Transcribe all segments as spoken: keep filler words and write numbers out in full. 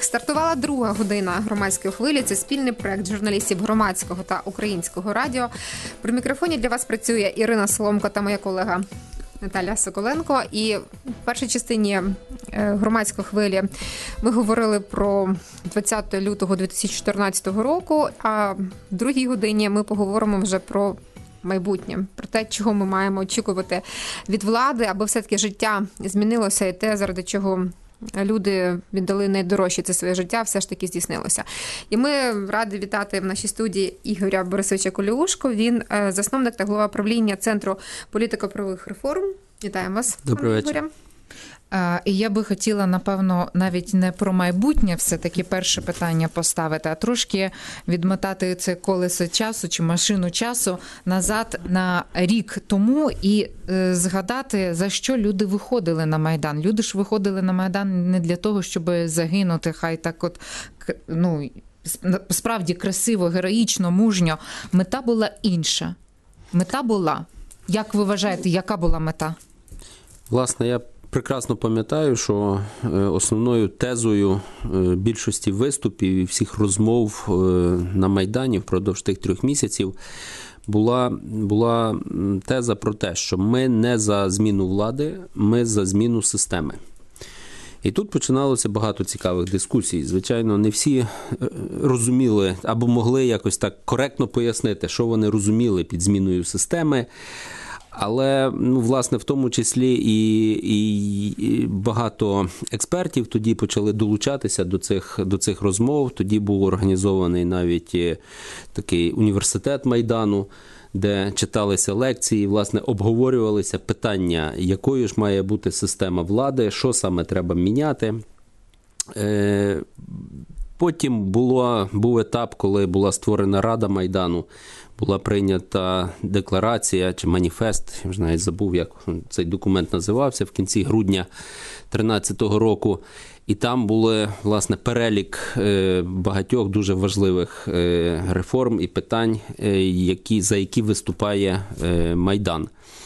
Стартувала друга година громадської хвилі. Це спільний проект журналістів Громадського та Українського радіо. При мікрофоні для вас працює Ірина Соломко та моя колега Наталя Соколенко. І в першій частині громадської хвилі ми говорили про двадцятого лютого дві тисячі чотирнадцятого року, а в другій годині ми поговоримо вже про майбутнє, про те, чого ми маємо очікувати від влади, аби все-таки життя змінилося і те, заради чого люди віддали найдорожче це своє життя, все ж таки здійснилося. І ми раді вітати в нашій студії Ігоря Борисовича Коліушко. Він засновник та голова правління Центру політико-правових реформ. Вітаємо вас, Добрий вечір. І я би хотіла, напевно, навіть не про майбутнє все-таки перше питання поставити, а трошки відмотати це колесо часу чи машину часу назад на рік тому і е, згадати, за що люди виходили на Майдан. Люди ж виходили на Майдан не для того, щоб загинути, хай так от, ну, справді красиво, героїчно, мужньо. Мета була інша. Мета була. Як ви вважаєте, яка була мета? Власне, я прекрасно пам'ятаю, що основною тезою більшості виступів і всіх розмов на Майдані впродовж тих трьох місяців була, була теза про те, що ми не за зміну влади, ми за зміну системи. І тут починалося багато цікавих дискусій. Звичайно, не всі розуміли або могли якось так коректно пояснити, що вони розуміли під зміною системи. Але, ну, власне, в тому числі і, і, і багато експертів тоді почали долучатися до цих, до цих розмов. Тоді був організований навіть такий університет Майдану, де читалися лекції, власне, обговорювалися питання, якою ж має бути система влади, що саме треба міняти. Потім було, був етап, коли була створена Рада Майдану, була прийнята декларація чи маніфест, я вже навіть забув, як цей документ називався, в кінці грудня дві тисячі тринадцятого року. І там були, власне, перелік багатьох дуже важливих реформ і питань, які, за які виступає Майдан.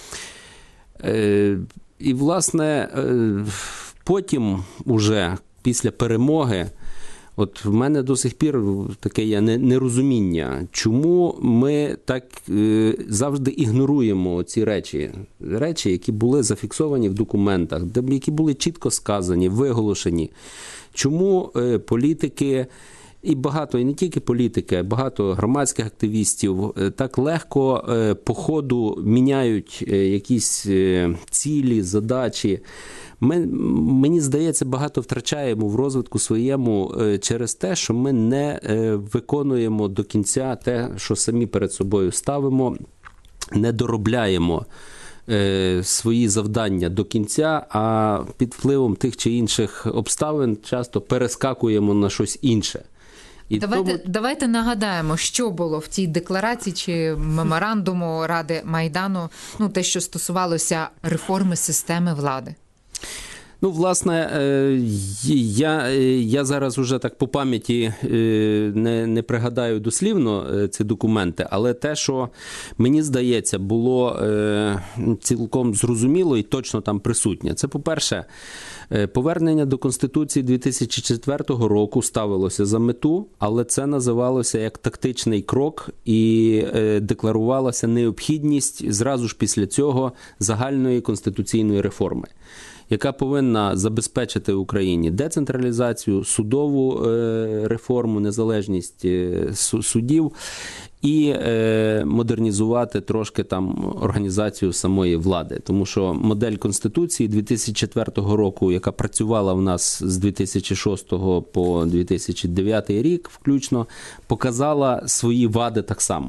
І, власне, потім уже після перемоги, от в мене до сих пір таке є нерозуміння, чому ми так завжди ігноруємо ці речі, речі, які були зафіксовані в документах, які були чітко сказані, виголошені. Чому політики, і багато, і не тільки політики, а багато громадських активістів так легко по ходу міняють якісь цілі, задачі. Ми, мені здається, багато втрачаємо в розвитку своєму через те, що ми не виконуємо до кінця те, що самі перед собою ставимо, не доробляємо свої завдання до кінця, а під впливом тих чи інших обставин часто перескакуємо на щось інше. І давайте, тому... давайте нагадаємо, що було в тій декларації чи меморандуму Ради Майдану, ну, те, що стосувалося реформи системи влади. Ну, власне, я, я зараз уже так по пам'яті не, не пригадаю дослівно ці документи, але те, що, мені здається, було цілком зрозуміло і точно там присутнє. Це, по-перше, повернення до Конституції дві тисячі четвертого року ставилося за мету, але це називалося як тактичний крок і декларувалася необхідність зразу ж після цього загальної конституційної реформи, яка повинна забезпечити Україні децентралізацію, судову реформу, незалежність судів і модернізувати трошки там організацію самої влади. Тому що модель Конституції дві тисячі четвертого року, яка працювала в нас з дві тисячі шостого по дві тисячі дев'ятий рік включно, показала свої вади так само.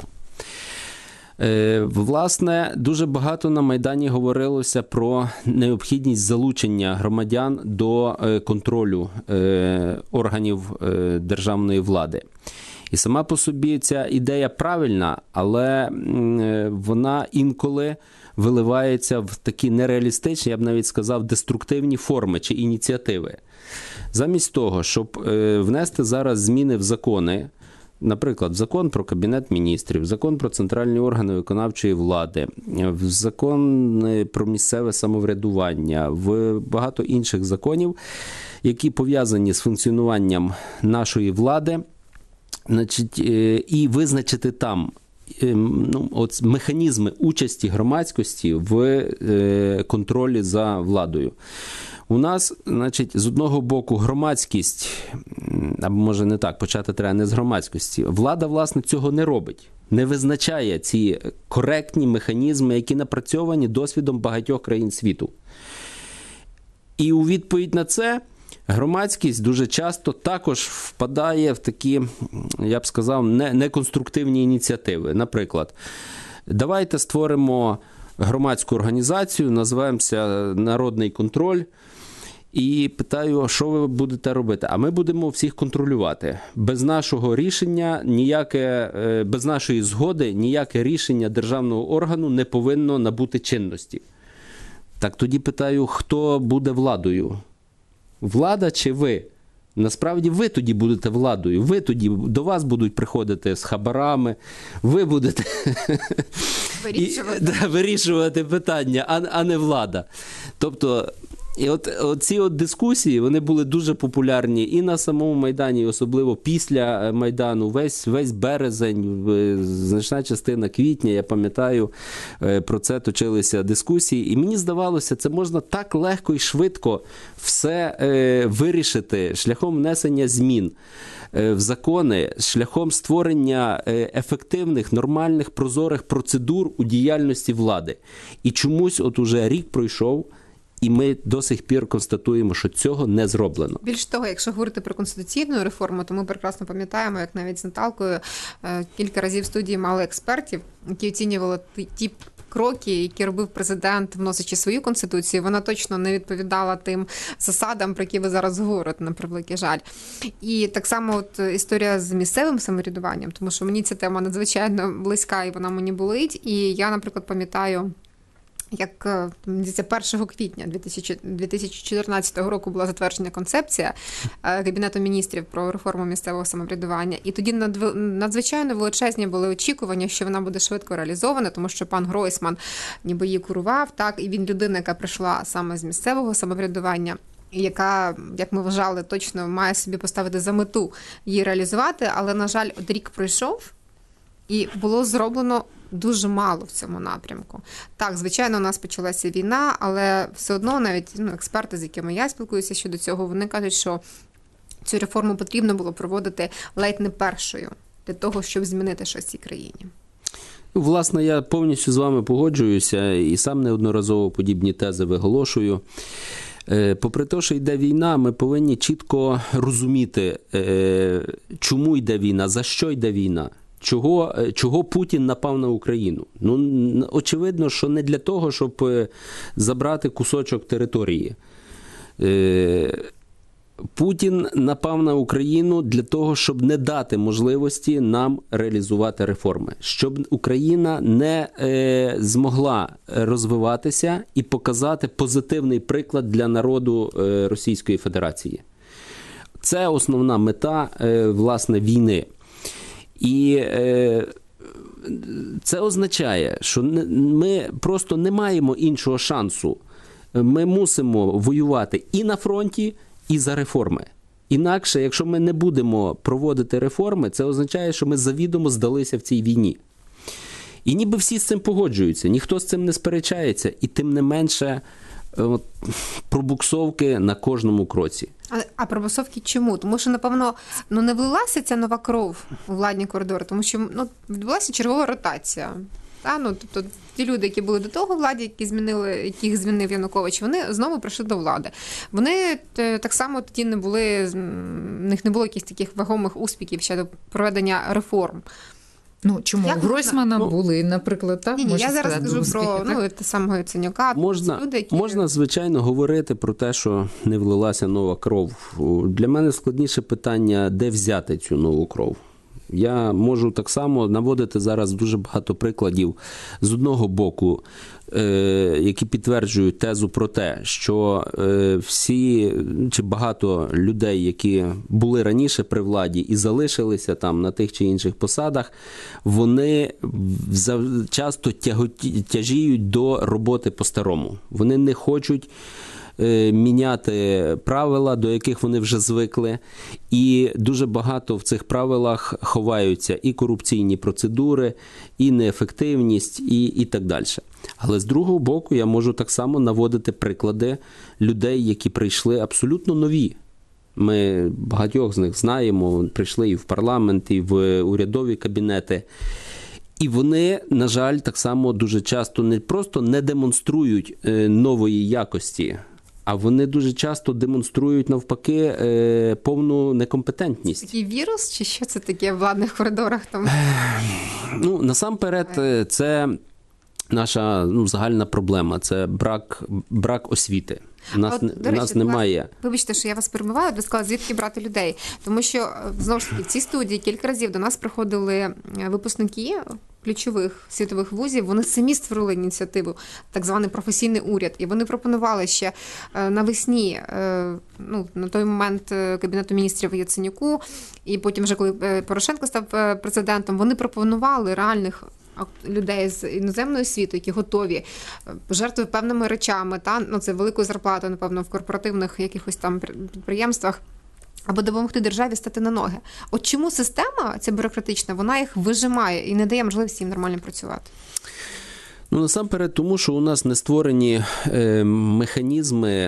Власне, дуже багато на Майдані говорилося про необхідність залучення громадян до контролю органів державної влади. І сама по собі ця ідея правильна, але вона інколи виливається в такі нереалістичні, я б навіть сказав, деструктивні форми чи ініціативи. Замість того, щоб внести зараз зміни в закони, наприклад, в закон про Кабінет Міністрів, в закон про центральні органи виконавчої влади, в закон про місцеве самоврядування, в багато інших законів, які пов'язані з функціонуванням нашої влади, значить, і визначити там ну, от механізми участі громадськості в контролі за владою. У нас, значить, з одного боку громадськість, або може не так, почати треба не з громадськості, влада, власне, цього не робить. Не визначає ці коректні механізми, які напрацьовані досвідом багатьох країн світу. І у відповідь на це громадськість дуже часто також впадає в такі, я б сказав, неконструктивні ініціативи. Наприклад, давайте створимо громадську організацію, називаємося «Народний контроль», і питаю, що ви будете робити? А ми будемо всіх контролювати. Без нашого рішення, ніяке, без нашої згоди, ніяке рішення державного органу не повинно набути чинності. Так тоді питаю, хто буде владою? Влада чи ви? Насправді ви тоді будете владою, ви тоді, до вас будуть приходити з хабарами, ви будете вирішувати, і, да, вирішувати питання, а, а не влада. Тобто, і от, от ці от дискусії, вони були дуже популярні і на самому Майдані, і особливо після Майдану. Весь, весь березень, значна частина квітня, я пам'ятаю, про це точилися дискусії. І мені здавалося, це можна так легко і швидко все е, вирішити шляхом внесення змін в закони, шляхом створення ефективних, нормальних, прозорих процедур у діяльності влади. І чомусь от уже рік пройшов, і ми до сих пір констатуємо, що цього не зроблено. Більш того, якщо говорити про конституційну реформу, то ми прекрасно пам'ятаємо, як навіть з Наталкою кілька разів в студії мали експертів, які оцінювали ті кроки, які робив президент, вносячи свою конституцію. Вона точно не відповідала тим засадам, про які ви зараз говорите, на превеликий жаль. І так само от історія з місцевим самоврядуванням, тому що мені ця тема надзвичайно близька і вона мені болить. І я, наприклад, пам'ятаю, як першого квітня дві тисячі чотирнадцятого року була затверджена концепція Кабінету міністрів про реформу місцевого самоврядування. І тоді надзвичайно величезні були очікування, що вона буде швидко реалізована, тому що пан Гройсман ніби її курував, так, і він людина, яка прийшла саме з місцевого самоврядування, яка, як ми вважали, точно має собі поставити за мету її реалізувати, але, на жаль, от рік пройшов, і було зроблено дуже мало в цьому напрямку. Так, звичайно, у нас почалася війна, але все одно навіть ну, експерти, з якими я спілкуюся щодо цього, вони кажуть, що цю реформу потрібно було проводити ледь не першою для того, щоб змінити щось в цій країні. Власне, я повністю з вами погоджуюся і сам неодноразово подібні тези виголошую. Попри те, що йде війна, ми повинні чітко розуміти, чому йде війна, за що йде війна. Чого, чого Путін напав на Україну? Ну, очевидно, що не для того, щоб забрати кусочок території. Путін напав на Україну для того, щоб не дати можливості нам реалізувати реформи. Щоб Україна не е, змогла розвиватися і показати позитивний приклад для народу е, Російської Федерації. Це основна мета, е, власне, війни. І е, це означає, що ми просто не маємо іншого шансу. Ми мусимо воювати і на фронті, і за реформи. Інакше, якщо ми не будемо проводити реформи, це означає, що ми завідомо здалися в цій війні. І ніби всі з цим погоджуються, ніхто з цим не сперечається, і тим не менше от, пробуксовки на кожному кроці. А, а пробуксовки чому? Тому що, напевно, ну, не влилася ця нова кров у владні коридори, тому що ну, відбулася чергова ротація. Та, ну, тобто ті люди, які були до того владі, які змінили, яких змінив Янукович, вони знову прийшли до влади. Вони так само тоді не були, в них не було якихось таких вагомих успіхів щодо проведення реформ. Ну, чому? Як у Гройсмана ну, були, наприклад, так? Ні, ні, я зараз сказати, кажу успіхи, про ну, те самого Яценюка. Можна, люди, які... можна, звичайно, говорити про те, що не влилася нова кров. Для мене складніше питання, де взяти цю нову кров. Я можу так само наводити зараз дуже багато прикладів з одного боку, які підтверджують тезу про те, що всі чи багато людей, які були раніше при владі і залишилися там на тих чи інших посадах, вони часто тяжіють до роботи по-старому. Вони не хочуть е, міняти правила, до яких вони вже звикли. І дуже багато в цих правилах ховаються і корупційні процедури, і неефективність, і, і так далі. Але з другого боку я можу так само наводити приклади людей, які прийшли абсолютно нові. Ми багатьох з них знаємо, прийшли і в парламент, і в урядові кабінети. І вони, на жаль, так само дуже часто не просто не демонструють нової якості, а вони дуже часто демонструють, навпаки, повну некомпетентність. Це такий вірус, чи що це таке в владних коридорах? Там? Ну, насамперед, це наша ну, загальна проблема, це брак, брак освіти. У нас, От, до речі, нас немає. Вас, вибачте, що я вас перебиваю, ви сказали, звідки брати людей. Тому що, знову ж таки, в цій студії кілька разів до нас приходили випускники ключових світових вузів, вони самі створили ініціативу, так званий професійний уряд. І вони пропонували ще навесні, ну, на той момент Кабінету міністрів Яценюку, і потім вже, коли Порошенко став президентом, вони пропонували реальних людей з іноземної освіти, які готові жертвувати певними речами, та, ну, це великою зарплатою, напевно, в корпоративних якихось там підприємствах, або допомогти державі стати на ноги. От чому система, ця бюрократична, вона їх вижимає і не дає можливості їм нормально працювати? Ну, насамперед, тому що у нас не створені е, механізми, е,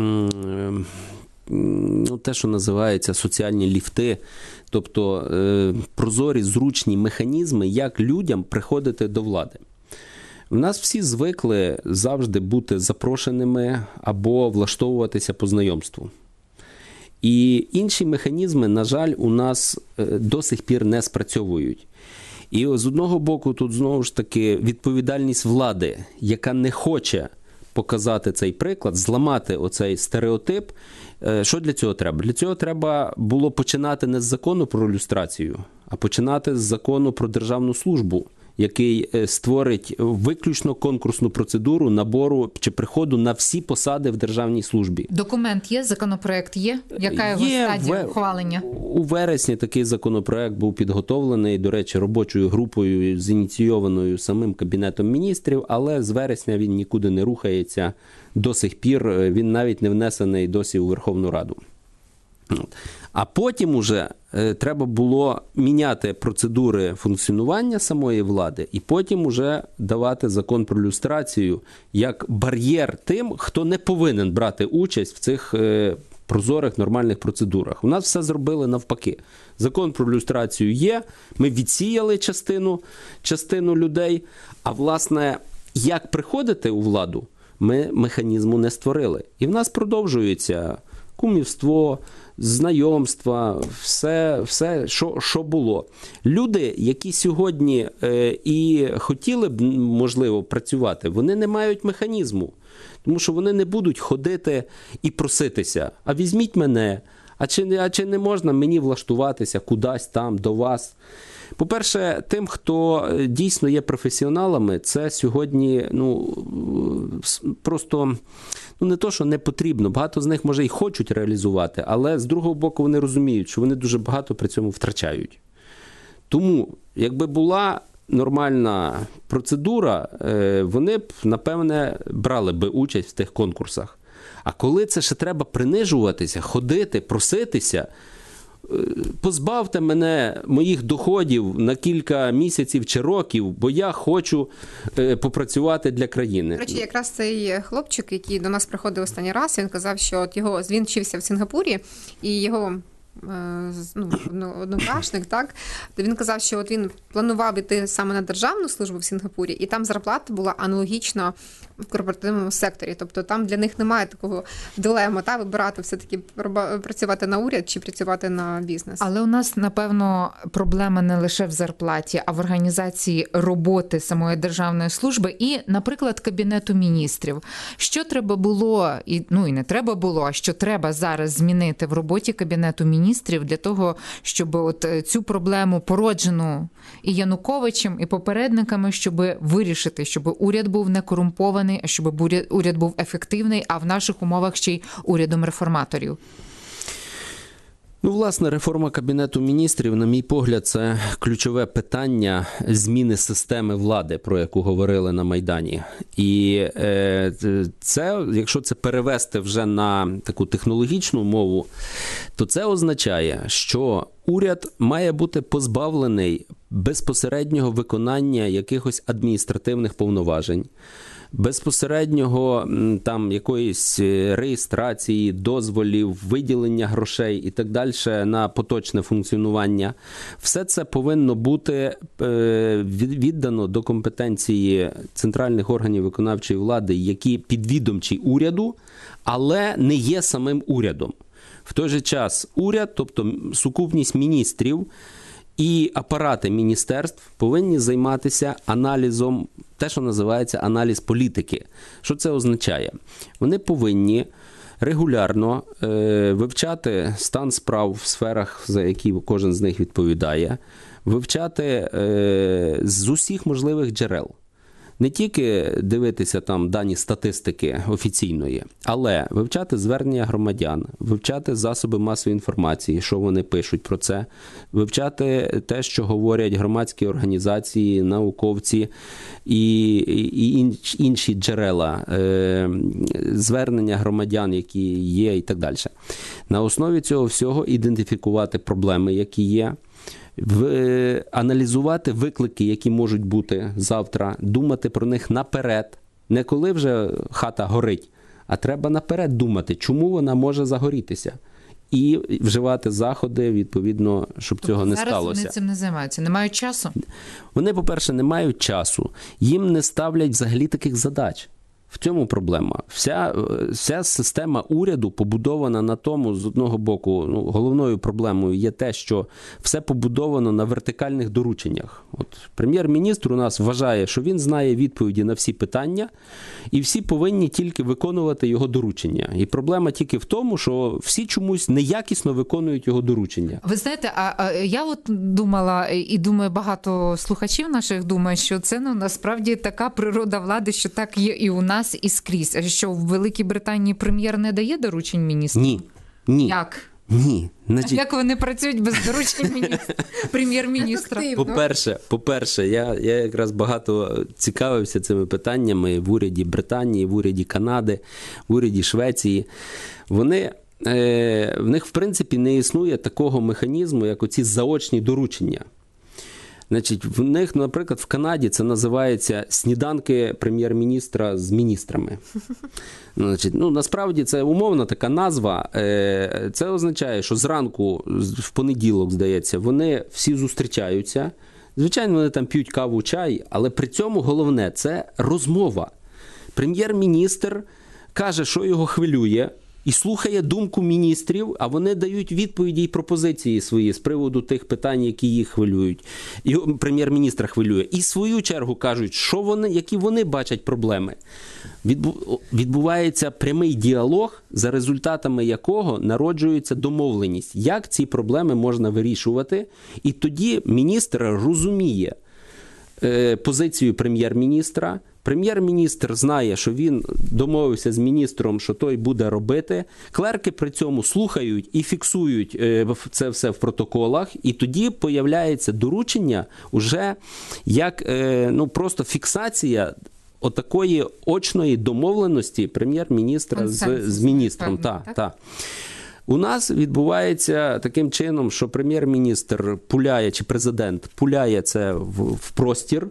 ну, те, що називається соціальні ліфти, тобто е, прозорі, зручні механізми, як людям приходити до влади. У нас всі звикли завжди бути запрошеними або влаштовуватися по знайомству. І інші механізми, на жаль, у нас до сих пір не спрацьовують. І з одного боку тут знову ж таки відповідальність влади, яка не хоче показати цей приклад, зламати оцей стереотип. Що для цього треба? Для цього треба було починати не з закону про люстрацію, а починати з закону про державну службу, який створить виключно конкурсну процедуру набору чи приходу на всі посади в державній службі. Документ є, законопроект є? Яка його є, стадія в... ухвалення? У вересні такий законопроект був підготовлений, до речі, робочою групою, зініційованою самим Кабінетом міністрів, але з вересня він нікуди не рухається до сих пір, він навіть не внесений досі у Верховну Раду. А потім уже е, треба було міняти процедури функціонування самої влади і потім уже давати закон про люстрацію як бар'єр тим, хто не повинен брати участь в цих е, прозорих нормальних процедурах. У нас все зробили навпаки. Закон про люстрацію є, ми відсіяли частину, частину людей, а власне, як приходити у владу, ми механізму не створили. І в нас продовжується кумівство, знайомства, все, все що, що було. Люди, які сьогодні е, і хотіли б, можливо, працювати, вони не мають механізму. Тому що вони не будуть ходити і проситися. А візьміть мене, а чи, а чи не можна мені влаштуватися кудись там, до вас? По-перше, тим, хто дійсно є професіоналами, це сьогодні, ну, просто, ну, не то, що не потрібно. Багато з них, може, і хочуть реалізувати, але з другого боку вони розуміють, що вони дуже багато при цьому втрачають. Тому, якби була нормальна процедура, вони б, напевне, брали би участь в тих конкурсах. А коли це ще треба принижуватися, ходити, проситися, позбавте мене моїх доходів на кілька місяців чи років, бо я хочу попрацювати для країни. До речі, якраз цей хлопчик, який до нас приходив останній раз, він казав, що от його, він вчився в Сінгапурі, і його ну, однокласник, так, він казав, що от він планував іти саме на державну службу в Сінгапурі, і там зарплата була аналогічна в корпоративному секторі. Тобто там для них немає такого дилеми, та, вибирати все-таки працювати на уряд чи працювати на бізнес. Але у нас, напевно, проблема не лише в зарплаті, а в організації роботи самої державної служби і, наприклад, Кабінету міністрів. Що треба було, і, ну і не треба було, а що треба зараз змінити в роботі Кабінету міністрів для того, щоб от цю проблему, породжену і Януковичем, і попередниками, щоб вирішити, щоб уряд був не корумпований, а щоб уряд був ефективний, а в наших умовах ще й урядом реформаторів? Ну, власне, реформа Кабінету міністрів, на мій погляд, це ключове питання зміни системи влади, про яку говорили на Майдані. І це, якщо це перевести вже на таку технологічну мову, то це означає, що уряд має бути позбавлений безпосереднього виконання якихось адміністративних повноважень, безпосереднього там якоїсь реєстрації, дозволів, виділення грошей і так далі на поточне функціонування. Все це повинно бути віддано до компетенції центральних органів виконавчої влади, які підвідомчі уряду, але не є самим урядом. В той же час уряд, тобто сукупність міністрів і апарати міністерств повинні займатися аналізом, те, що називається аналіз політики. Що це означає? Вони повинні регулярно е, вивчати стан справ в сферах, за які кожен з них відповідає, вивчати е, з усіх можливих джерел. Не тільки дивитися там дані статистики офіційної, але вивчати звернення громадян, вивчати засоби масової інформації, що вони пишуть про це, вивчати те, що говорять громадські організації, науковці і, і інші джерела, е, звернення громадян, які є і так далі. На основі цього всього ідентифікувати проблеми, які є, В, аналізувати виклики, які можуть бути завтра, думати про них наперед, не коли вже хата горить, а треба наперед думати, чому вона може загорітися. І вживати заходи, відповідно, щоб тобто цього не зараз сталося. Зараз вони цим не займаються? Не мають часу? Вони, по-перше, не мають часу. Їм не ставлять взагалі таких задач. В цьому проблема. Вся, вся система уряду побудована на тому, з одного боку, ну, головною проблемою є те, що все побудовано на вертикальних дорученнях. От прем'єр-міністр у нас вважає, що він знає відповіді на всі питання, і всі повинні тільки виконувати його доручення. І проблема тільки в тому, що всі чомусь неякісно виконують його доручення. Ви знаєте, а, а я от думала, і думаю, багато слухачів наших думає, що це, ну, насправді така природа влади, що так є і у нас, і скрізь. А що, в Великій Британії прем'єр не дає доручень міністру? Ні. Ні. Як? Ні. Значить... Як вони працюють без доручень міністр... прем'єр-міністра? По-перше, по-перше, я, я якраз багато цікавився цими питаннями в уряді Британії, в уряді Канади, в уряді Швеції. Вони, е, в них, в принципі, не існує такого механізму, як оці заочні доручення. Значить, в них, наприклад, в Канаді це називається сніданки прем'єр-міністра з міністрами. Значить, ну, насправді це умовна така назва. Це означає, що зранку, в понеділок, здається, вони всі зустрічаються. Звичайно, вони там п'ють каву, чай, але при цьому головне – це розмова. Прем'єр-міністр каже, що його хвилює, і слухає думку міністрів, а вони дають відповіді і пропозиції свої з приводу тих питань, які їх хвилюють. І прем'єр-міністра хвилює. І в свою чергу кажуть, що вони, які вони бачать проблеми. Відбувається прямий діалог, за результатами якого народжується домовленість, як ці проблеми можна вирішувати. І тоді міністр розуміє е, позицію прем'єр-міністра. Прем'єр-міністр знає, що він домовився з міністром, що той буде робити. Клерки при цьому слухають і фіксують це все в протоколах. І тоді появляється доручення уже як ну, просто фіксація отакої очної домовленості прем'єр-міністра з, з міністром. Та, так? Та. У нас відбувається таким чином, що прем'єр-міністр пуляє, чи президент пуляє це в, в простір,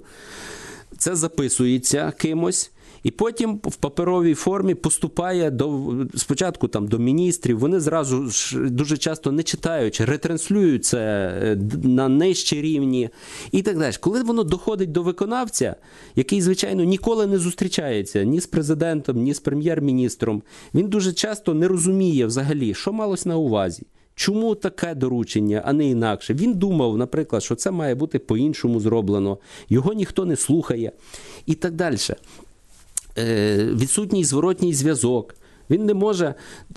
це записується кимось, і потім в паперовій формі поступає до, спочатку там, до міністрів, вони зразу ж дуже часто не читаючи, ретранслюють це на нижчі рівні і так далі. Коли воно доходить до виконавця, який, звичайно, ніколи не зустрічається ні з президентом, ні з прем'єр-міністром, він дуже часто не розуміє взагалі, що малось на увазі. Чому таке доручення, а не інакше? Він думав, наприклад, що це має бути по-іншому зроблено, його ніхто не слухає і так далі. Е, відсутній зворотній зв'язок Він не може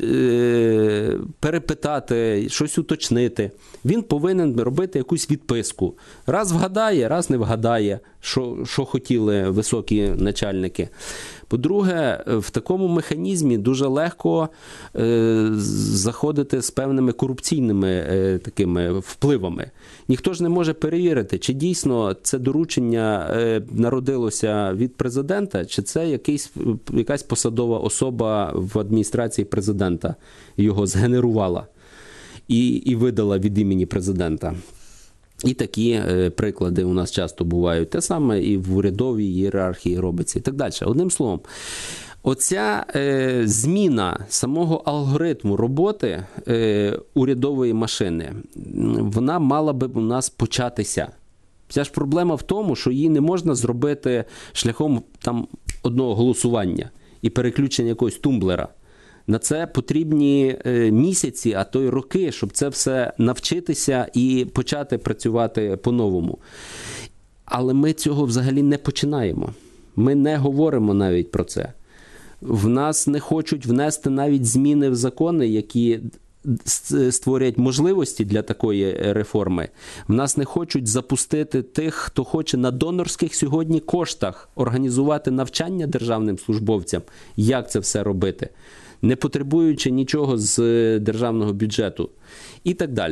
е, перепитати, щось уточнити. Він повинен робити якусь відписку. Раз вгадає, раз не вгадає, що, що хотіли високі начальники. По-друге, в такому механізмі дуже легко е, заходити з певними корупційними е, такими впливами. Ніхто ж не може перевірити, чи дійсно це доручення е, народилося від президента, чи це якийсь, якась посадова особа в адміністрації президента його згенерувала і, і видала від імені президента. І такі е, приклади у нас часто бувають. Те саме і в урядовій ієрархії робиться і так далі. Одним словом, оця е, зміна самого алгоритму роботи е, урядової машини, вона мала би у нас початися. Вся ж проблема в тому, що її не можна зробити шляхом там, одного голосування і переключення якогось тумблера. На це потрібні місяці, а то й роки, щоб це все навчитися і почати працювати по-новому. Але ми цього взагалі не починаємо. Ми не говоримо навіть про це. В нас не хочуть внести навіть зміни в закони, які створять можливості для такої реформи. В нас не хочуть запустити тих, хто хоче на донорських сьогодні коштах організувати навчання державним службовцям, як це все робити, не потребуючи нічого з державного бюджету і так далі.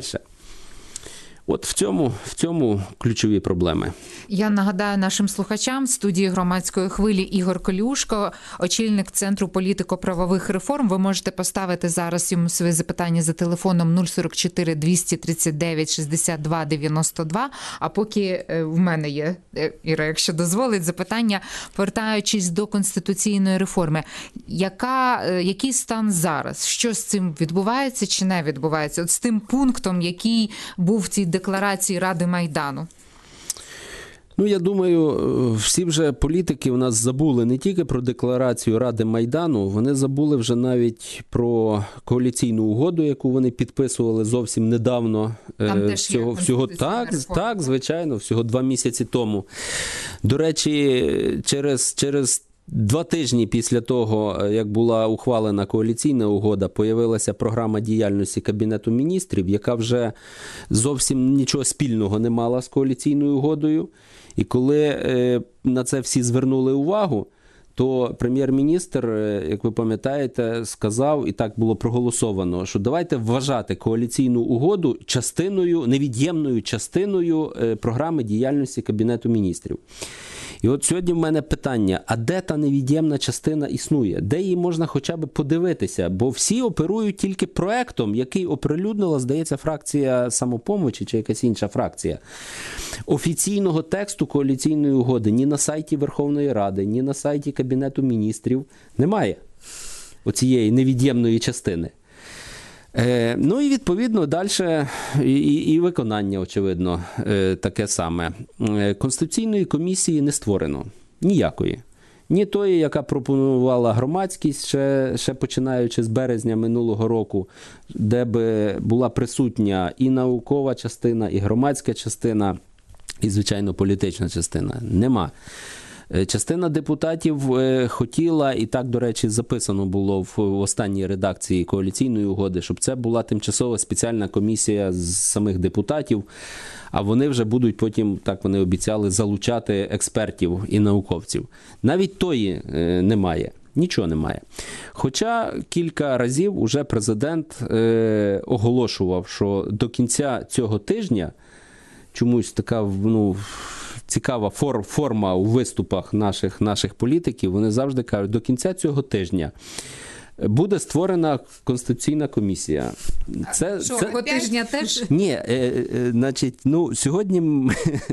От в цьому, в цьому ключові проблеми. Я нагадаю нашим слухачам, в студії Громадської хвилі Ігор Колюшко, очільник Центру політико-правових реформ. Ви можете поставити зараз йому свої запитання за телефоном нуль сорок чотири двісті тридцять дев'ять шістдесят два дев'яносто два. А поки в мене є, Іра, якщо дозволить, запитання, повертаючись до конституційної реформи. Яка, який стан зараз? Що з цим відбувається чи не відбувається? От з тим пунктом, який був в цій декларації Ради Майдану. Ну, я думаю, всі вже політики у нас забули не тільки про декларацію Ради Майдану, вони забули вже навіть про коаліційну угоду, яку вони підписували зовсім недавно. Там всього, всього так, так, звичайно, всього два місяці тому. До речі, через, через Два тижні після того, як була ухвалена коаліційна угода, появилася програма діяльності Кабінету міністрів, яка вже зовсім нічого спільного не мала з коаліційною угодою. І коли на це всі звернули увагу, то прем'єр-міністр, як ви пам'ятаєте, сказав, і так було проголосовано, що давайте вважати коаліційну угоду частиною, невід'ємною частиною програми діяльності Кабінету міністрів. І от сьогодні в мене питання, а де та невід'ємна частина існує? Де її можна хоча б подивитися? Бо всі оперують тільки проектом, який оприлюднила, здається, фракція «Самопомочі» чи якась інша фракція. Офіційного тексту коаліційної угоди ні на сайті Верховної Ради, ні на сайті Кабінету міністрів немає. Оцієї невід'ємної частини. Е, ну і відповідно далі і, і, і виконання, очевидно, е, таке саме. Е, Конституційної комісії не створено. Ніякої. Ні тої, яка пропонувала громадськість, ще, ще починаючи з березня минулого року, де би була присутня і наукова частина, і громадська частина, і, звичайно, політична частина. Нема. Частина депутатів хотіла, і так, до речі, записано було в останній редакції коаліційної угоди, щоб це була тимчасова спеціальна комісія з самих депутатів, а вони вже будуть потім, так вони обіцяли, залучати експертів і науковців. Навіть тої немає. Нічого немає. Хоча кілька разів уже президент е, оголошував, що до кінця цього тижня чомусь така, ну, цікава форма у виступах наших, наших політиків, вони завжди кажуть, до кінця цього тижня буде створена Конституційна комісія. Це, що, це... тижня теж? Ні, е, е, значить, ну, сьогодні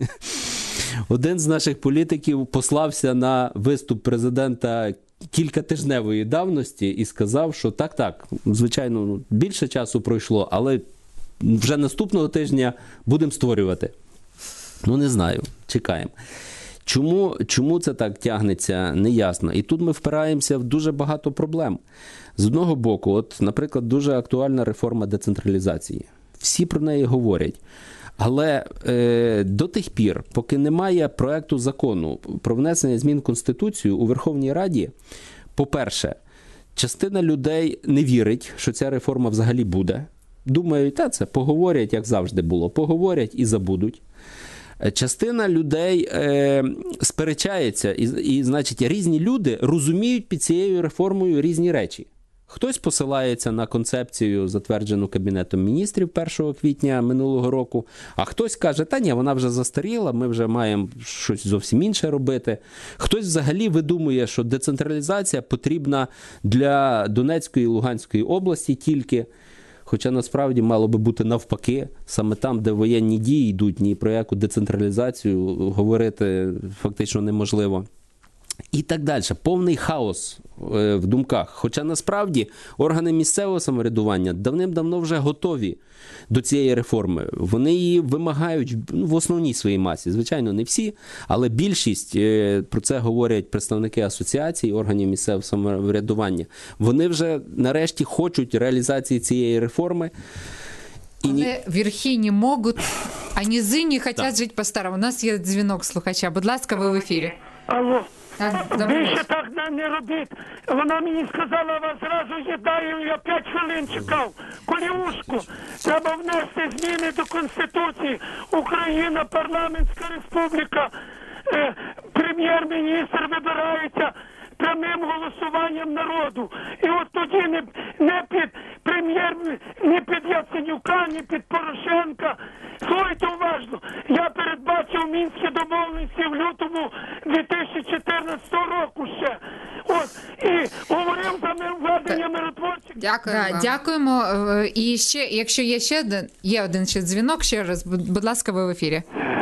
один з наших політиків послався на виступ президента кількатижневої давності і сказав, що так-так, звичайно, більше часу пройшло, але вже наступного тижня будемо створювати. Ну, не знаю, чекаємо. Чому, чому це так тягнеться, неясно. І тут ми впираємося в дуже багато проблем. З одного боку, от, наприклад, дуже актуальна реформа децентралізації. Всі про неї говорять. Але е, до тих пір, поки немає проекту закону про внесення змін в Конституцію, у Верховній Раді, по-перше, частина людей не вірить, що ця реформа взагалі буде. Думають, та це поговорять, як завжди було, поговорять і забудуть. Частина людей е, сперечається, і, і, значить, різні люди розуміють під цією реформою різні речі. Хтось посилається на концепцію, затверджену Кабінетом міністрів першого квітня минулого року, а хтось каже, та ні, вона вже застаріла, ми вже маємо щось зовсім інше робити. Хтось взагалі видумує, що децентралізація потрібна для Донецької і Луганської області тільки, хоча насправді мало би бути навпаки, саме там, де воєнні дії йдуть, ні про яку децентралізацію говорити фактично неможливо. І так далі. Повний хаос е, в думках. Хоча насправді органи місцевого самоврядування давним-давно вже готові до цієї реформи. Вони її вимагають, ну, в основній своїй масі. Звичайно, не всі, але більшість, е, про це говорять представники асоціацій, органів місцевого самоврядування. Вони вже нарешті хочуть реалізації цієї реформи. І але верхи не можуть, а низи не хочуть жити по-старому. У нас є дзвінок слухача. Будь ласка, ви в ефірі. Алло. Так, більше так не, не робіть. Вона мені сказала, вас зразу їдаю, я п'ять хвилин чекав. Коліушку, треба внести зміни до Конституції. Україна, парламентська республіка, е, прем'єр-міністр вибирається прямим голосуванням народу. І от тоді не, не під прем'єр, не під Яценюка, не під Порошенка. Слухайте уважно, я передбачив мінські домовленості в лютому дві тисячі чотирнадцятого року ще. От, і говорив за введення миротворчих. Дякую. Да, дякуємо. І ще, якщо є ще один, є один ще дзвінок, ще раз, будь ласка, ви в ефірі.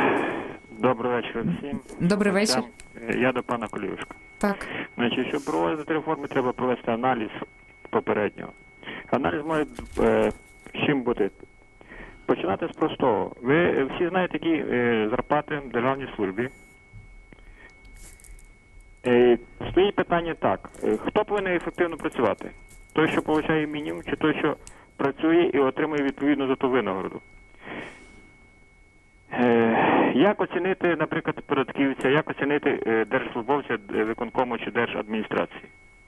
Добрий вечір всім. Добрий вечір. Я до пана Коліушка. Так. Значить, щоб проводити реформи, треба провести аналіз попереднього. Аналіз має е, з чим бути. Починати з простого. Ви всі знаєте, які е, зарплати в державній службі. Е, стоїть питання так. Е, хто повинен ефективно працювати? Той, що отримує мінімум, чи той, що працює і отримує відповідно за ту винагороду? Е, як оцінити, наприклад, податківця, як оцінити е, держслужбовця, виконкому чи держадміністрації?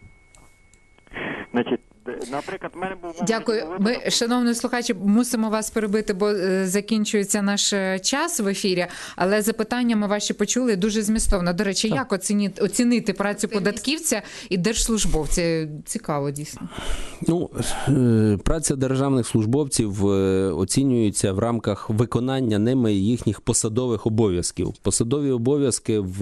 Значить, наприклад, в мене був... Дякую. Ми, шановні слухачі, мусимо вас перебити, бо е, закінчується наш час в ефірі, але запитання ми ваші почули дуже змістовно. До речі, так. Як оцінити, оцінити працю податківця і держслужбовця? Цікаво, дійсно. Ну, праця державних службовців оцінюється в рамках виконання ними їхніх посадових обов'язків. Посадові обов'язки в,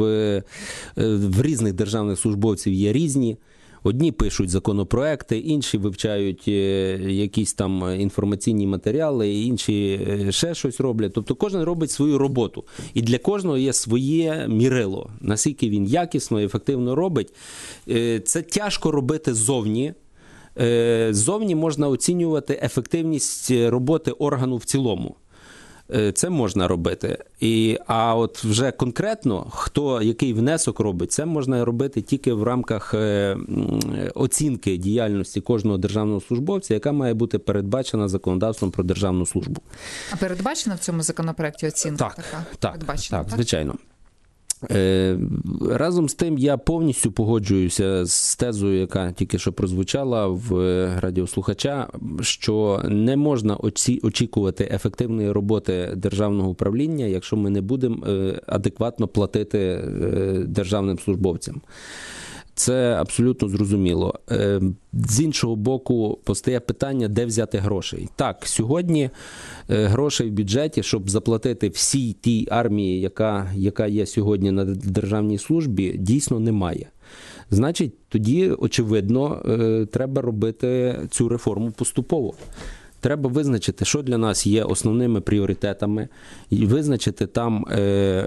в різних державних службовців є різні. Одні пишуть законопроекти, інші вивчають якісь там інформаційні матеріали, інші ще щось роблять. Тобто кожен робить свою роботу. І для кожного є своє мірило. Наскільки він якісно і ефективно робить. Це тяжко робити ззовні. Ззовні можна оцінювати ефективність роботи органу в цілому. Це можна робити. І, а от вже конкретно, хто який внесок робить, це можна робити тільки в рамках е, оцінки діяльності кожного державного службовця, яка має бути передбачена законодавством про державну службу. А передбачена в цьому законопроекті оцінка так, така? Так, так, так, звичайно. Е, разом з тим, я повністю погоджуюся з тезою, яка тільки що прозвучала в радіослухача, що не можна оці, очікувати ефективної роботи державного управління, якщо ми не будемо е, адекватно платити е, державним службовцям. Це абсолютно зрозуміло. З іншого боку, постає питання, де взяти грошей. Так, сьогодні грошей в бюджеті, щоб заплатити всій тій армії, яка, яка є сьогодні на державній службі, дійсно немає. Значить, тоді, очевидно, треба робити цю реформу поступово. Треба визначити, що для нас є основними пріоритетами, і визначити там е,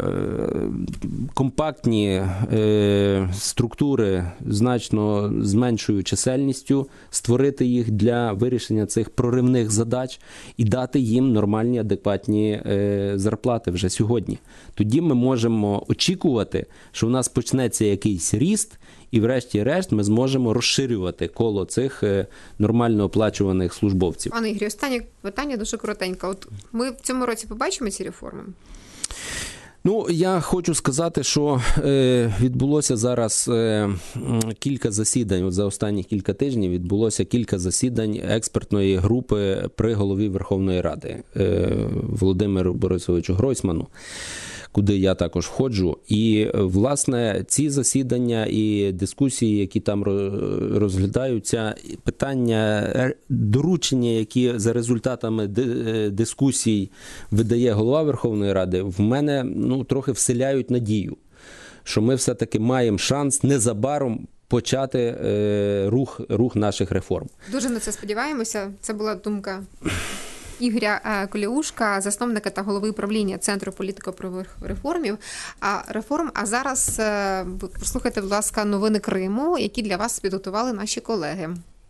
компактні е, структури, значно з меншою чисельністю, створити їх для вирішення цих проривних задач і дати їм нормальні, адекватні е, зарплати вже сьогодні. Тоді ми можемо очікувати, що в нас почнеться якийсь ріст, і врешті-решт ми зможемо розширювати коло цих нормально оплачуваних службовців. Пане Ігорі, останнє питання дуже коротенько. От ми в цьому році побачимо ці реформи? Ну, я хочу сказати, що е, відбулося зараз е, кілька засідань, от за останні кілька тижнів відбулося кілька засідань експертної групи при голові Верховної Ради е, Володимиру Борисовичу Гройсману, куди я також входжу. І, власне, ці засідання і дискусії, які там розглядаються, питання, доручення, які за результатами дискусій видає голова Верховної Ради, в мене, ну, трохи вселяють надію, що ми все-таки маємо шанс незабаром почати е, рух, рух наших реформ. Дуже на це сподіваємося. Це була думка Ігоря Коліушка, засновника та голови управління Центру політико-правових реформів, а реформ. А зараз прослухайте, будь ласка, новини Криму, які для вас підготували наші колеги.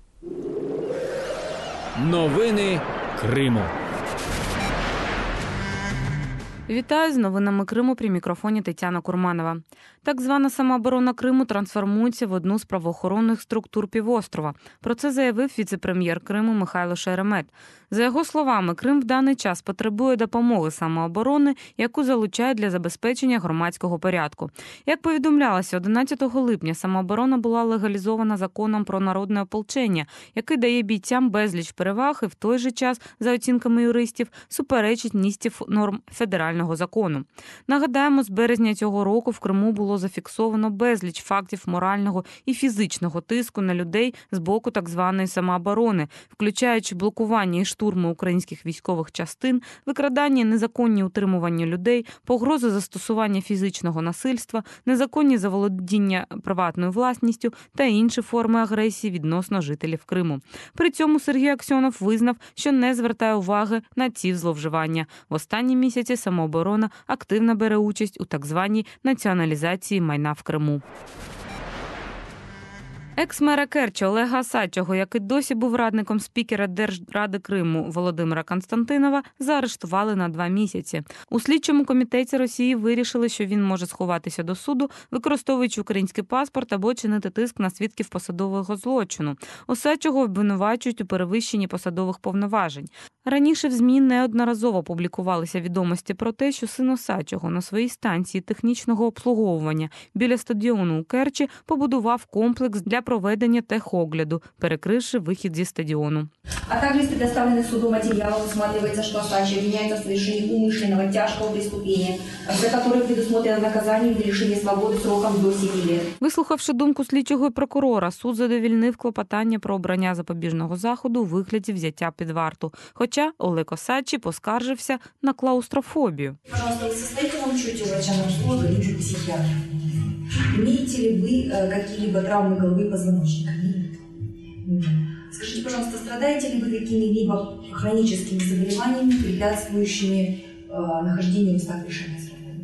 Новини Криму. Вітаю з новинами Криму при мікрофоні Тетяна Курманова. Так звана самооборона Криму трансформується в одну з правоохоронних структур півострова. Про це заявив віце-прем'єр Криму Михайло Шеремет. За його словами, Крим в даний час потребує допомоги самооборони, яку залучають для забезпечення громадського порядку. Як повідомлялося, одинадцятого липня самооборона була легалізована законом про народне ополчення, який дає бійцям безліч переваг і в той же час, за оцінками юристів, суперечить низці норм федерального закону. Нагадаємо, з березня цього року в Криму було зафіксовано безліч фактів морального і фізичного тиску на людей з боку так званої самооборони, включаючи блокування і штурми українських військових частин, викрадання і незаконні утримування людей, погрози застосування фізичного насильства, незаконні заволодіння приватною власністю та інші форми агресії відносно жителів Криму. При цьому Сергій Аксьонов визнав, що не звертає уваги на ці зловживання. В останні місяці самооборона активно бере участь у так званій націоналізації майна в Криму. Екс-мера Керчі Олега Осадчого, який досі був радником спікера Держради Криму Володимира Константинова, заарештували на два місяці. У слідчому комітеті Росії вирішили, що він може сховатися до суду, використовуючи український паспорт або чинити тиск на свідків посадового злочину. Осадчого обвинувачують у перевищенні посадових повноважень. Раніше в ЗМІ неодноразово публікувалися відомості про те, що син Осадчого на своїй станції технічного обслуговування біля стадіону у Керчі побудував комплекс для проведення техогляду, перекривши вихід зі стадіону. А також з предоставлених суду матеріалів усматривається, що Осадчий обвиняється в совершении умышленного тяжкого преступления, за которое предусмотрено наказание в лишении свободи сроком до семи лет. Вислухавши думку слідчого і прокурора, суд задовільнив клопотання про обрання запобіжного заходу у вигляді взяття під варту. Хоча Олег Осадчий поскаржився на клаустрофобію. Пожалуйста, ви состоите на учете у врача нарколога или психиатра? Имеете ли вы э, какие-либо травмы головы и позвоночника? Нет. Скажите, пожалуйста, страдаете ли вы какими-либо хроническими заболеваниями, препятствующими э, нахождению в местах лишения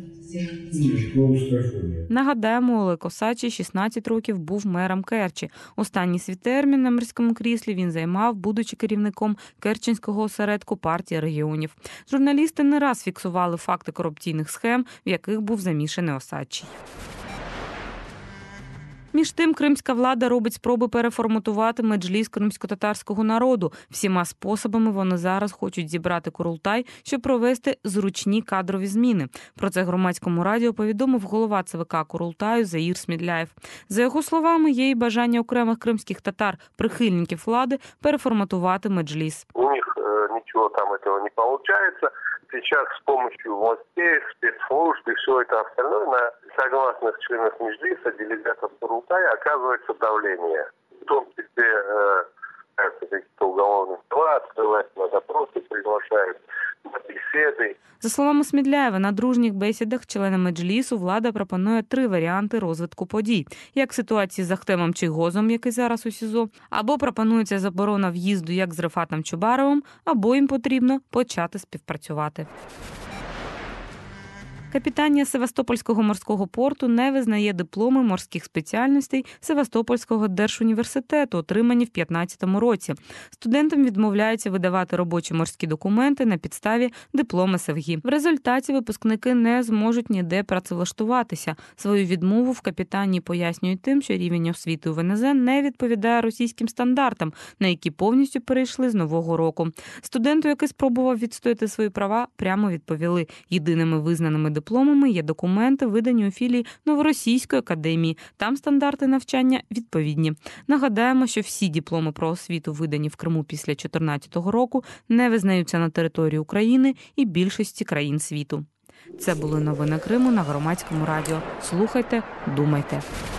свободы? Нагадаємо, Олег Осадчий шістнадцять років був мером Керчі. Останній свій термін на мерському кріслі він займав, будучи керівником Керченського осередку партії регіонів. Журналісти не раз фіксували факти корупційних схем, в яких був замішаний Осадчий. Між тим, кримська влада робить спроби переформатувати меджліс кримсько-татарського народу. Всіма способами вони зараз хочуть зібрати Курултай, щоб провести зручні кадрові зміни. Про це громадському радіо повідомив голова ЦВК Курултаю Заїр Смідляєв. За його словами, є і бажання окремих кримських татар, прихильників влади, переформатувати меджліс. У них э, ничего там этого не получается. Сейчас с помощью властей, спецслужб и все это остальное на согласных членов Меджлиса, делегатов Курултая оказывается давление. В том числе э, какие-то уголовные дела открывают на допросы, приглашают на беседы. За словами Смідляєва, на дружніх бесідах членам Меджлісу влада пропонує три варіанти розвитку подій. Як ситуації з Ахтемом Чийгозом, який зараз у СІЗО, або пропонується заборона в'їзду як з Рефатом Чубаровим, або їм потрібно почати співпрацювати. Капітанія Севастопольського морського порту не визнає дипломи морських спеціальностей Севастопольського держуніверситету, отримані в п'ятнадцятому році. Студентам відмовляються видавати робочі морські документи на підставі диплома СевГІ. В результаті випускники не зможуть ніде працевлаштуватися. Свою відмову в капітанії пояснюють тим, що рівень освіти у ВНЗ не відповідає російським стандартам, на які повністю перейшли з нового року. Студенту, який спробував відстояти свої права, прямо відповіли: єдиними визнаними дипломами дипломами є документи, видані у філії Новоросійської академії. Там стандарти навчання відповідні. Нагадаємо, що всі дипломи про освіту, видані в Криму після дві тисячі чотирнадцятого року, не визнаються на території України і більшості країн світу. Це були новини Криму на Громадському радіо. Слухайте, думайте.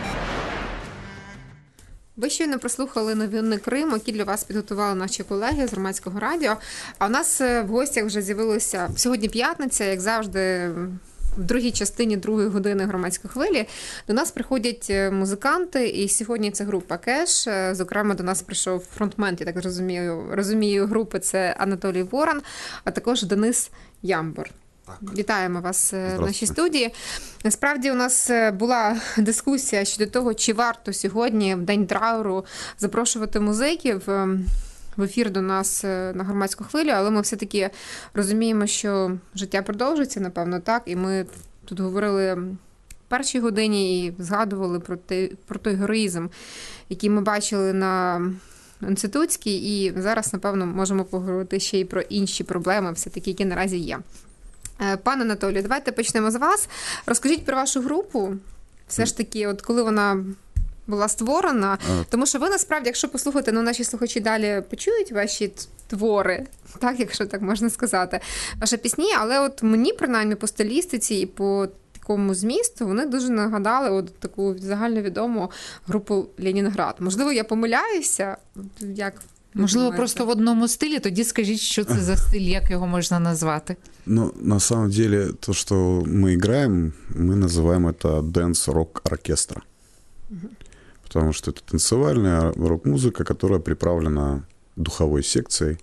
Ви щойно прослухали новини Криму, які для вас підготували наші колеги з Громадського радіо. А у нас в гостях вже з'явилося сьогодні п'ятниця, як завжди, в другій частині другої години Громадської хвилі. До нас приходять музиканти, і сьогодні це група Кеш. Зокрема, до нас прийшов фронтмен, я так розумію, розумію групи, це Анатолій Ворон, а також Денис Ямбур. Так. Вітаємо вас в нашій студії. Насправді у нас була дискусія щодо того, чи варто сьогодні, в День трауру, запрошувати музиків в ефір до нас на Громадську хвилю, але ми все-таки розуміємо, що життя продовжується, напевно, так, і ми тут говорили в першій годині і згадували про, те, про той героїзм, який ми бачили на Інститутській, і зараз, напевно, можемо поговорити ще й про інші проблеми, все-таки, які наразі є. Пане Анатолію, давайте почнемо з вас. Розкажіть про вашу групу, все ж таки, от коли вона була створена, а... тому що ви, насправді, якщо послухати, ну, наші слухачі далі почують ваші твори, так, якщо так можна сказати, ваші пісні, але от мені, принаймні, по стилістиці і по такому змісту, вони дуже нагадали от таку загальновідому групу «Ленінград». Можливо, я помиляюся, як... Можливо, просто в одному стилі, тоді скажіть, що це за стиль, як його можна назвати? Ну, на самом деле, то, что мы играем, мы называем это дэнс-рок-оркестра. Угу. Потому что это танцевальная рок-музыка, которая приправлена духовой секцией,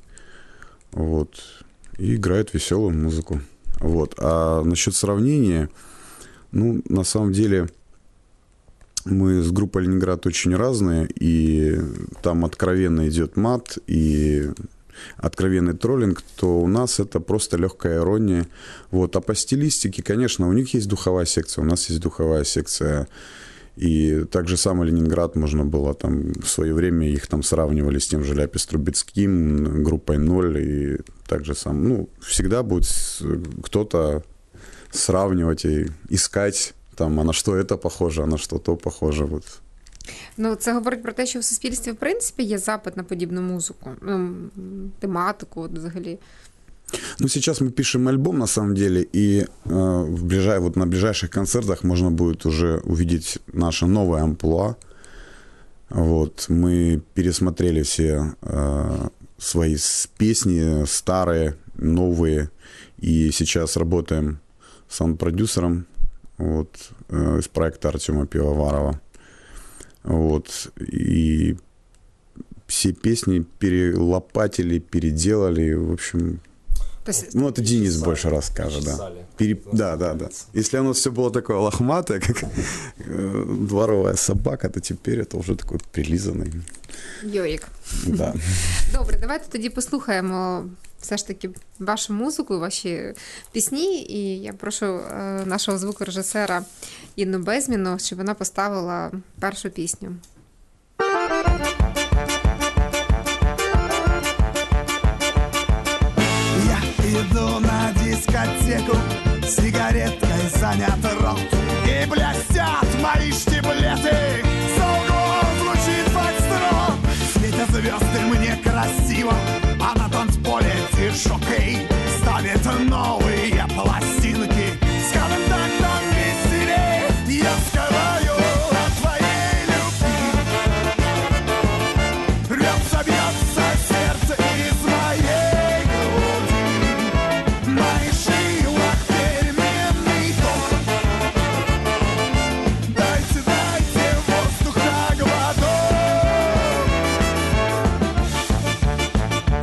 вот, и играет веселую музыку. Вот. А насчет сравнения, ну, на самом деле... Мы с группой «Ленинград» очень разные, и там откровенно идет мат и откровенный троллинг, то у нас это просто легкая ирония. Вот. А по стилистике, конечно, у них есть духовая секция, у нас есть духовая секция. И так же самое «Ленинград» можно было там в свое время, их там сравнивали с тем же Ляпис Трубецким, группой «Ноль», и так же самое. Ну, всегда будет кто-то сравнивать и искать там, а на що це похоже, а на що то похоже. Вот. Ну, це говорить про те, що в суспільстві, в принципі, є запит на подібну музику, ну, тематику, от, взагалі. Ну, сейчас мы пишем альбом, на самом деле, и э, в ближай, вот на ближайших концертах можно будет уже увидеть наше новое амплуа. Вот. Мы пересмотрели все э, свои песни, старые, новые, и сейчас работаем с саунд-продюсером, вот, э, из проекта Артема Пивоварова. Вот, и все песни перелопатили, переделали, в общем... Есть, ну, это Денис больше расскажет, да. Пере... Да, да, да. Если оно все было такое лохматое, как дворовая собака, то теперь это уже такой прилизаний. Йоїк. Да. Добре, давайте тоді послухаємо все ж таки вашу музику, ваші пісні, і я прошу нашого звукорежисера Інну Безміну, щоб вона поставила першу пісню. Иду на дискотеку, сигареткой занят рот, и блестят мои штиблеты, за углом звучит фокстрот. Светят звезды, мне красиво, а на танцполе диджокей ставит новые пластинки. С контактом веселее я скрываю от твоей любви. Рвется, бьется сердце из моей груди. В моих жилах переменный ток. Дайте, дайте воздуха глоток.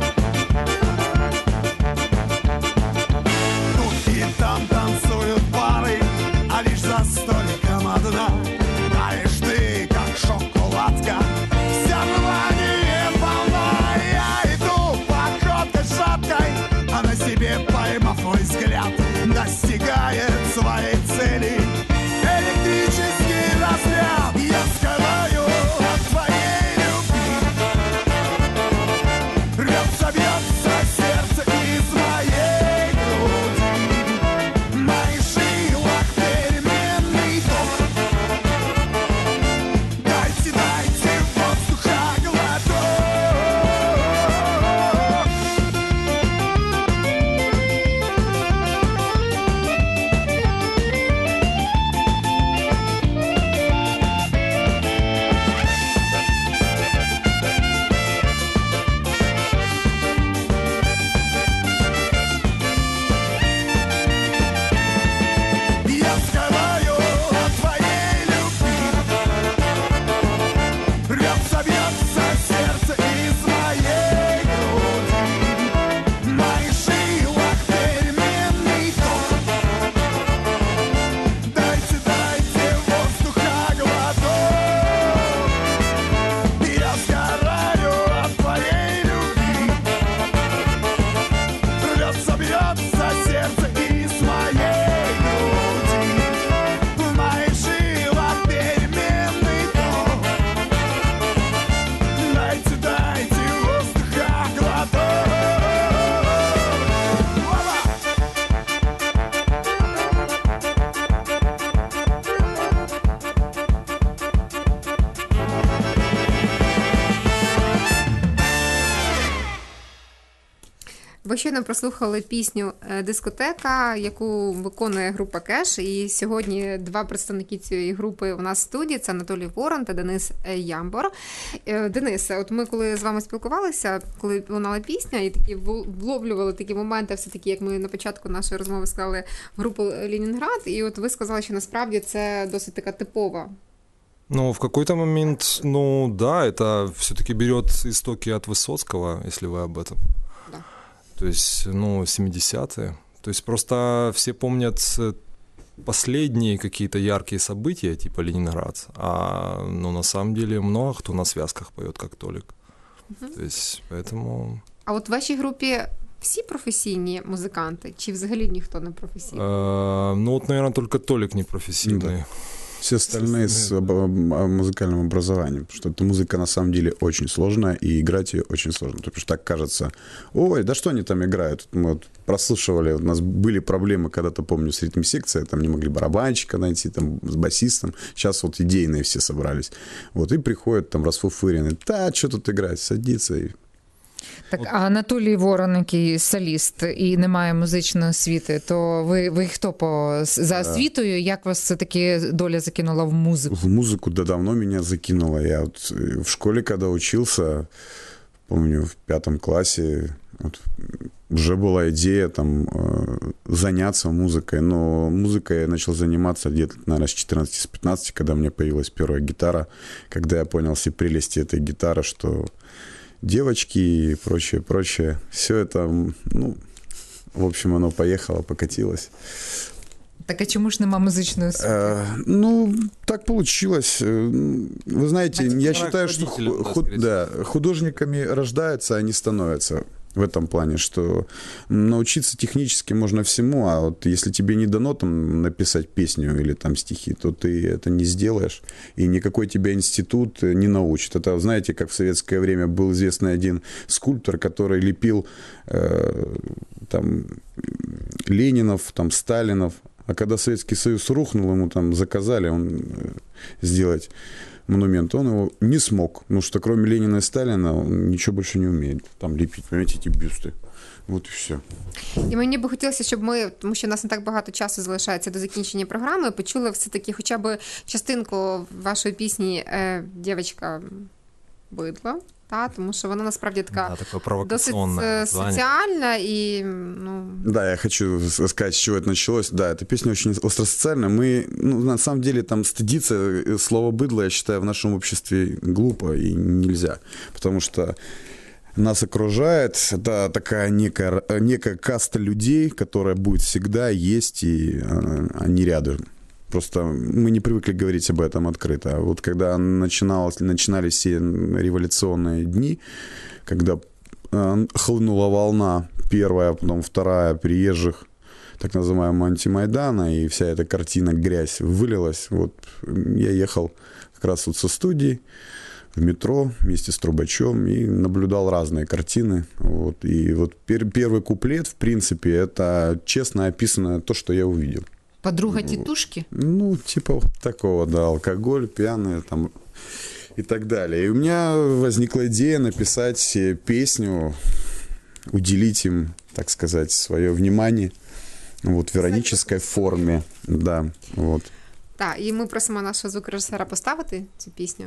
Ви щойно прослухали пісню «Дискотека», яку виконує група «Кеш». І сьогодні два представники цієї групи у нас в студії – це Анатолій Ворон та Денис Ямбор. Денисе, от ми коли з вами спілкувалися, коли лунала пісня, і такі вловлювали такі моменти, все-таки, як ми на початку нашої розмови сказали, групу «Ленінград», і от ви сказали, що насправді це досить така типова. Ну, в какой-то момент, ну, да, это все-таки берет истоки от Высоцкого, если вы об этом. Да. То есть, ну, семидесятые. То есть просто все помнят последние какие-то яркие события, типа Ленинград, а, ну, на самом деле много кто на связках поет, как Толик. Угу. То есть, поэтому... А от в вашій групі всі професійні музиканти, чи взагалі ніхто не професійний? А, ну, вот, наверное, только Толик не профессийный. Да. Все остальные с музыкальным образованием, потому что эта музыка на самом деле очень сложная, и играть ее очень сложно. Потому что так кажется, ой, да что они там играют? Мы вот прослушивали, у нас были проблемы когда-то, помню, с ритм-секцией, там не могли барабанщика найти, там с басистом. Сейчас вот идейные все собрались. Вот, и приходят там расфуфыренные, да, что тут играть, садится и... Так, а Анатолій Ворон, який соліст і не має музичної освіти, то ви, ви хто по, за освітою? Як вас все-таки доля закинула в музику? В музыку, да, давно меня закинуло. Я вот в школе, когда учился, помню, в пятом классе, вот, уже была идея там заняться музыкой. Но музыкой я начал заниматься где-то, наверное, с четырнадцати пятнадцати, когда у меня появилась первая гитара. Когда я понял все прелести этой гитары, что... девочки и прочее, прочее. Все это, ну, в общем, оно поехало, покатилось. Так а чому ж нема музичної освіти? Э, ну, так получилось. Вы знаете, Хотите, я считаю, что худ, да, художниками рождаются, а не становятся. В этом плане, что научиться технически можно всему, а вот если тебе не дано там написать песню или там стихи, то ты это не сделаешь, и никакой тебя институт не научит. Это, знаете, как в советское время был известный один скульптор, который лепил э, там Ленинов, там Сталинов, а когда Советский Союз рухнул, ему там заказали он сделать монумент, он его не смог, потому что кроме Ленина и Сталина он ничего больше не умеет там лепить, понимаете, эти бюсты. Вот і все. І мені би хотілося, щоб ми, тому що у нас не так багато часу залишається до закінчення програми, почули все-таки хоча б частинку вашої пісні «Дівчинка бидло», та, тому що вона насправді така да, досить соціальна і, ну... Да, я хочу сказать, с чего это началось. Да, эта песня очень остросоциальная. Мы, ну, на самом деле, там стыдиться слова «быдло», я считаю, в нашем обществе глупо и нельзя, потому что нас окружает, это такая некая, некая каста людей, которая будет всегда есть, и они рядом. Просто мы не привыкли говорить об этом открыто. А вот когда начиналось, начинались все революционные дни, когда хлынула волна первая, потом вторая приезжих, так называемого антимайдана, и вся эта картина «Грязь» вылилась. Вот я ехал как раз вот со студии в метро вместе с Трубачом и наблюдал разные картины. Вот. И вот пер- первый куплет, в принципе, это честно описано то, что я увидел. Подруга тетушки? Ну, типа вот такого, да, алкоголь, пьяные там и так далее. И у меня возникла идея написать песню, уделить им, так сказать, свое внимание вот, в иронической форме. Да, вот. Так, і ми просимо нашого звукорежисера поставити цю пісню.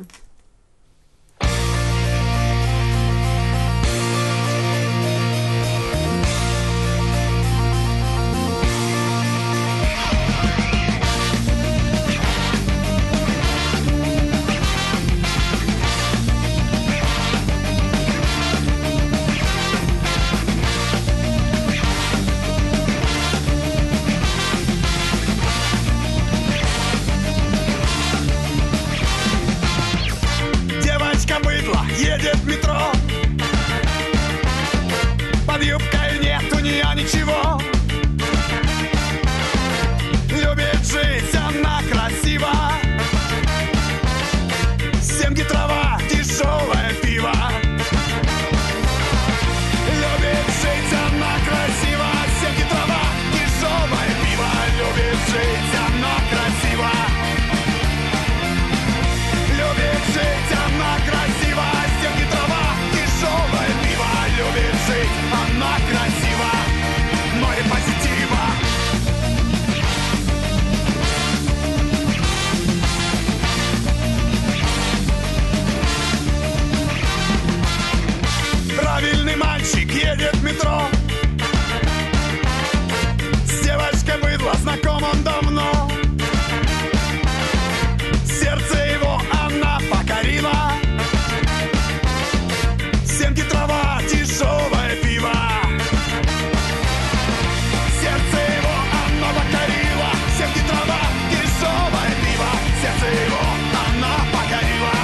Едет в метро, под юбкой нет у нее ничего. Любит жить, она красива. Семги, трава, дешевое пиво. Любит жить, она красива. Семги, трава, дешевое пиво. Любит жить, она красива. Любит жить, она красива. Семги, трава, дешевое пиво. Любит жить, она красива. едет метро. С девочкой быдло знаком он давно. Сердце его она покорила. Семки трава, дешевое пиво. Сердце его она покорила. Семки трава, дешевое пиво. Сердце его она покорила.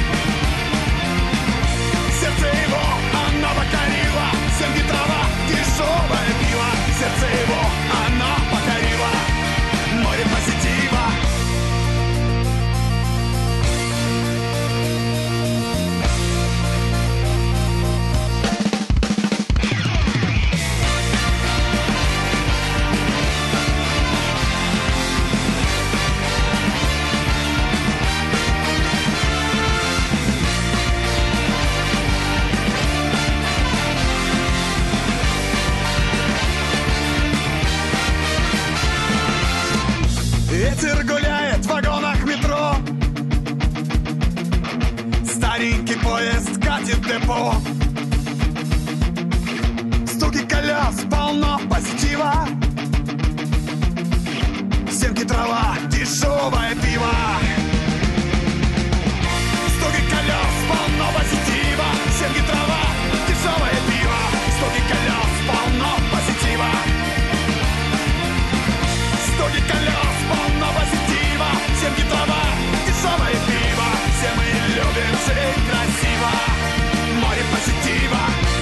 Сердце его она покорила. Семки трава, дешевое пиво. Сердце его она покорила. Море позитива. Ветер гуляет в вагонах метро. Старенький поезд катит в депо. Стуки колес, полно позитива. Семки трава, дешевое пиво. Стуки колес, полно позитива. Семки трава, дешевое пиво. Стуки колес, полно позитива. Стуки колес, полно позитива. Семки трава, дешевое пиво. Все мы любим жить красиво. Море позитива.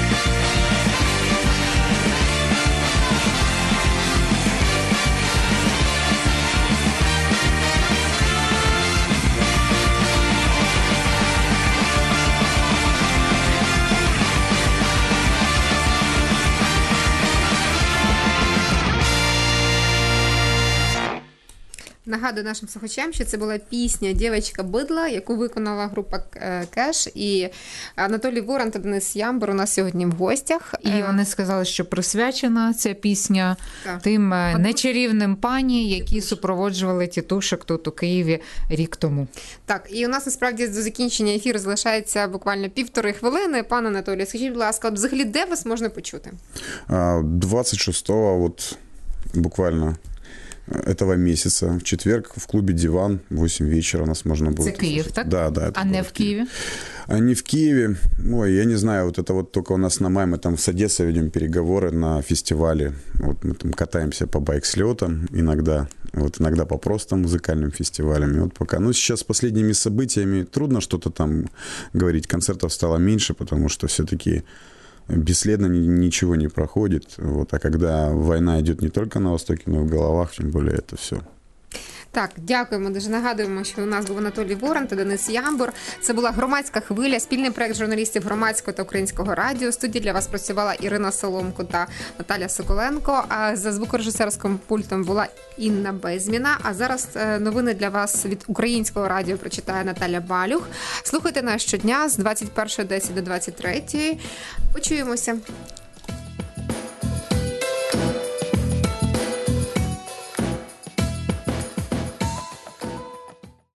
Нагадую нашим слухачам, що це була пісня «Дівочка бидла», яку виконала група «Кеш». І Анатолій Ворон та Денис Ямбур у нас сьогодні в гостях. І вони сказали, що присвячена ця пісня так. тим нечарівним пані, які супроводжували тітушок тут у Києві рік тому. Так, і у нас насправді до закінчення ефіру залишається буквально півтори хвилини. Пане Анатолію, скажіть, будь ласка, взагалі де вас можна почути? двадцать шестого, вот буквально этого месяца, в четверг в клубе «Диван» в восемь вечера нас можно будет... Это Киев, так? Да, да. А не в Киеве? А не в Киеве. Ой, я не знаю, вот это вот только у нас на май, мы там с Одессой ведем переговоры на фестивале. Вот мы там катаемся по байк-слетам иногда, вот иногда по просто музыкальным фестивалям. И вот пока... Ну, сейчас с последними событиями трудно что-то там говорить. Концертов стало меньше, потому что все-таки... бесследно ничего не проходит. Вот. А когда война идет не только на Востоке, но и в головах, тем более это все. Так, дякуємо. Дуже нагадуємо, що у нас був Анатолій Ворон та Денис Ямбур. Це була «Громадська хвиля», спільний проект журналістів Громадського та Українського радіо. В студії для вас працювала Ірина Соломко та Наталя Соколенко. А за звукорежисерським пультом була Інна Безміна. А зараз новини для вас від Українського радіо прочитає Наталя Балюх. Слухайте нас щодня з двадцять першої десять до двадцять третьої. Почуємося.